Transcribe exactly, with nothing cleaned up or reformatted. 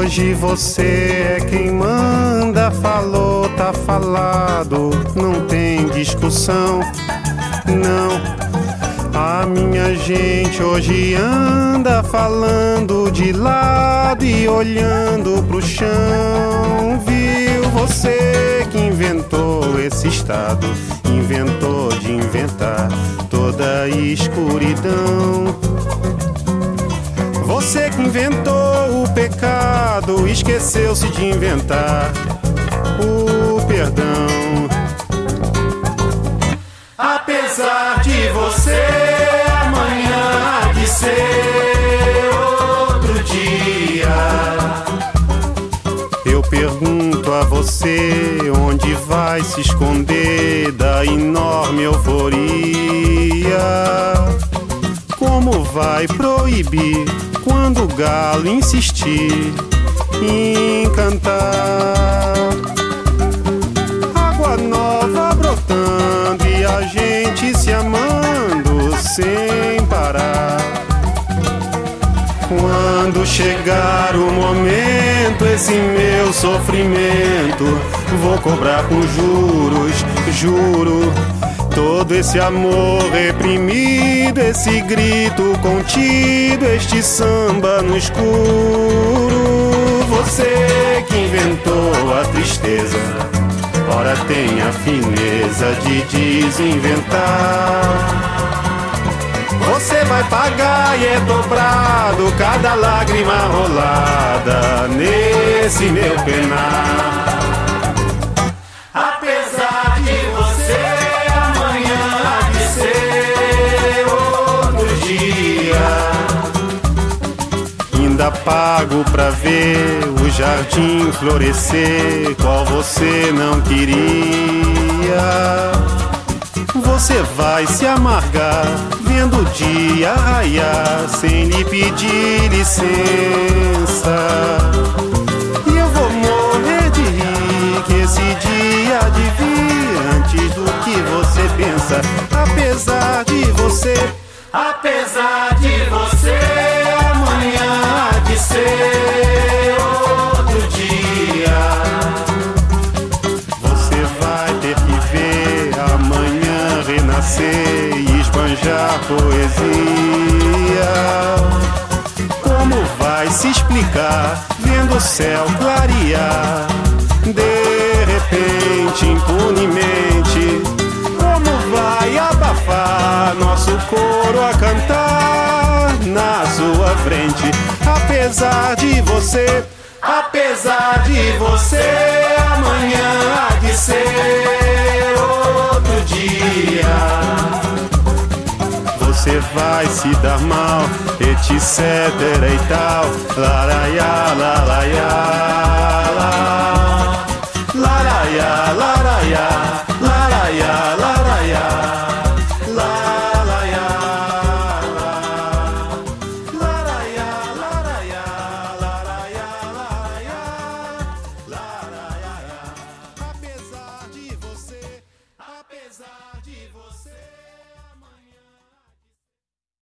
Hoje você é quem manda, falou, tá falado, não tem discussão, não. A minha gente hoje anda falando de lado e olhando pro chão. Viu você que inventou esse estado, inventou de inventar toda a escuridão. Você que inventou o pecado, esqueceu-se de inventar o perdão. Apesar de você, amanhã há de ser outro dia. Eu pergunto a você, onde vai se esconder da enorme euforia? Como vai proibir quando o galo insistir em cantar? Água nova brotando e a gente se amando sem parar. Quando chegar o momento, esse meu sofrimento vou cobrar com juros, juro. Todo esse amor reprimido, esse grito contido, este samba no escuro. Você que inventou a tristeza, ora tem a fineza de desinventar. Você vai pagar e é dobrado cada lágrima rolada nesse meu penar. Apesar de você, amanhã há de ser outro dia. Ainda pago pra ver o jardim florescer, qual você não queria. Você vai se amargar vendo o dia raiar sem lhe pedir licença. E eu vou morrer de rir que esse dia há de vir antes do que você pensa. Apesar de você, apesar de você, amanhã há de ser outro dia. Você vai ter que ver amanhã renascer e esbanjar poesia. Como vai se explicar vendo o céu clarear de repente, impunemente? Como vai abafar nosso coro a cantar na sua frente? Apesar de você, apesar de você, amanhã há de ser outro dia. Você vai se dar mal, etc e tal. Laraiá, laraiá, laraiá.